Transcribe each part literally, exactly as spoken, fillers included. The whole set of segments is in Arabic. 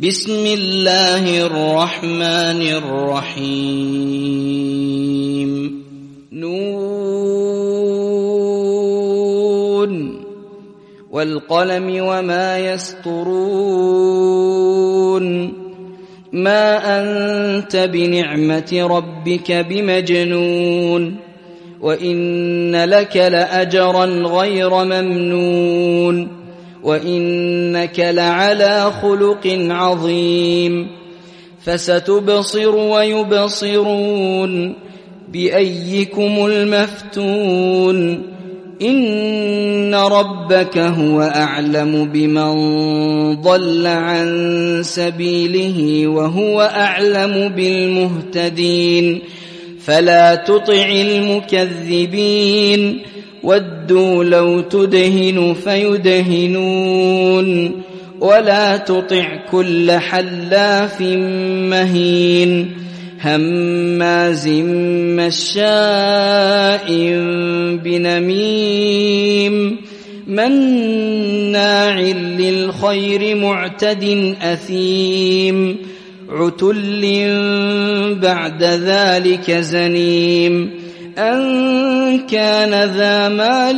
بسم الله الرحمن الرحيم نون والقلم وما يسطرون ما أنت بنعمة ربك بمجنون وإن لك لأجرا غير ممنون وإنك لعلى خلق عظيم فستبصر ويبصرون بأيكم المفتون إن ربك هو أعلم بمن ضل عن سبيله وهو أعلم بالمهتدين فلا تطع المكذبين ودوا لو تدهن فيدهنون ولا تطع كل حلاف مهين هماز مشاء بنميم مناع للخير معتد أثيم عتل بعد ذلك زنيم أن كان ذا مال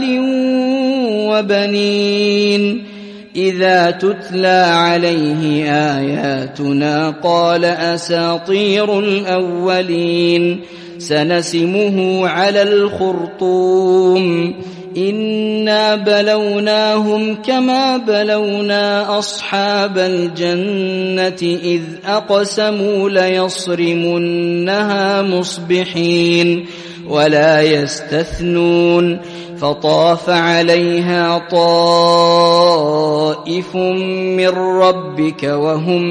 وبنين إذا تتلى عليه آياتنا قال أساطير الأولين سنسمه على الخرطوم إنا بلوناهم كما بلونا أصحاب الجنة إذ أقسموا ليصرمنها مصبحين ولا يستثنون فطاف عليها طائف من ربك وهم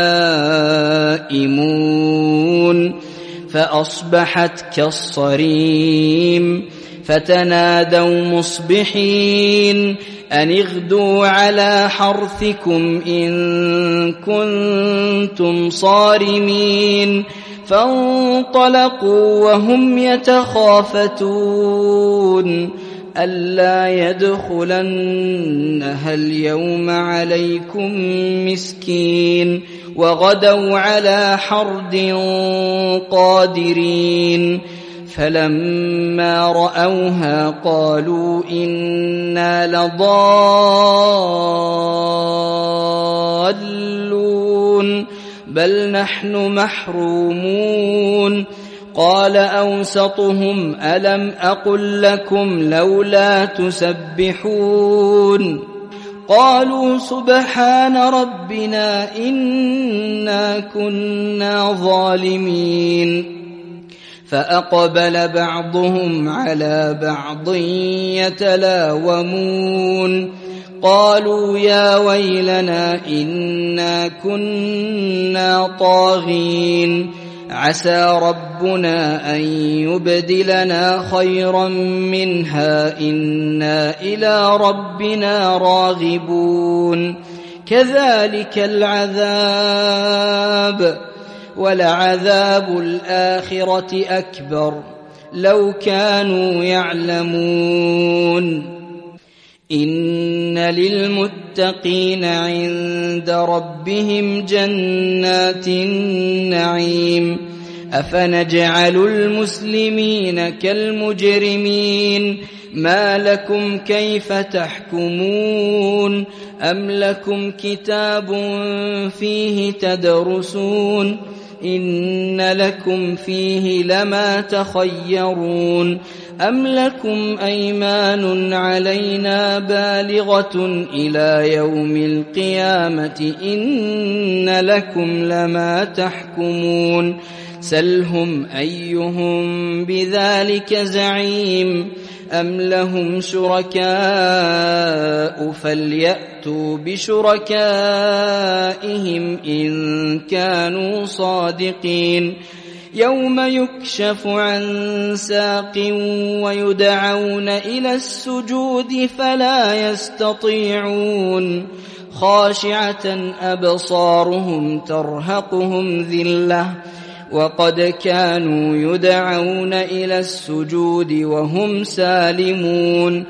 نائمون فأصبحت كالصريم فتنادوا مصبحين أن اغدوا على حرثكم إن كنتم صارمين فانطلقوا وهم يتخافتون ألا يدخلنها اليوم عليكم مسكين وغدوا على حرد قادرين فلما رأوها قالوا إنا لضالون بل نحن محرومون قال أوسطهم ألم أقل لكم لولا تسبحون قالوا سبحان ربنا إنا كنا ظالمين فأقبل بعضهم على بعض يتلاومون قالوا يا ويلنا إنا كنا طاغين عسى ربنا أن يبدلنا خيرا منها إنا إلى ربنا راغبون كذلك العذاب ولعذاب الآخرة أكبر لو كانوا يعلمون إن للمتقين عند ربهم جنات النعيم أفنجعل المسلمين كالمجرمين ما لكم كيف تحكمون أم لكم كتاب فيه تدرسون إن لكم فيه لما تخيرون أم لكم أيمان علينا بالغة إلى يوم القيامة إن لكم لما تحكمون سلهم أيهم بذلك زعيم أم لهم شركاء فليأتوا بشركائهم إن كانوا صادقين يوم يكشف عن ساق ويدعون إلى السجود فلا يستطيعون خاشعة أبصارهم ترهقهم ذلة وقد كانوا يدعون إلى السجود وهم سالمون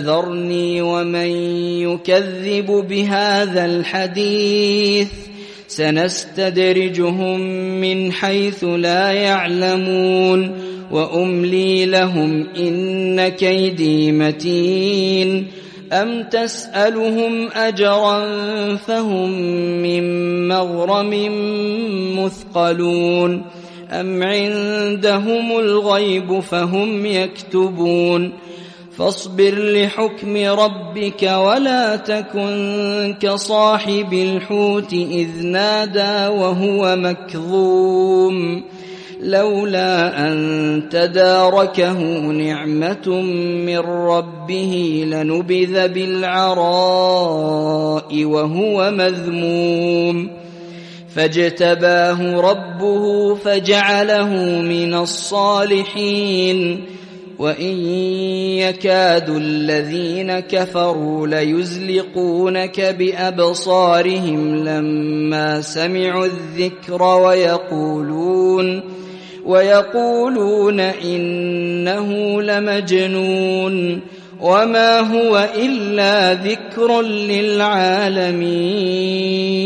فذرني ومن يكذب بهذا الحديث سنستدرجهم من حيث لا يعلمون وأملي لهم إن كيدي متين أم تسألهم أجرا فهم من مغرم مثقلون أم عندهم الغيب فهم يكتبون فاصبر لحكم ربك ولا تكن كصاحب الحوت إذ نادى وهو مكظوم لولا أن تداركه نعمة من ربه لنبذ بالعراء وهو مذموم فاجتباه ربه فجعله من الصالحين وإن يكاد الذين كفروا ليزلقونك بأبصارهم لما سمعوا الذكر ويقولون ويقولون إنه لمجنون وما هو إلا ذكر للعالمين.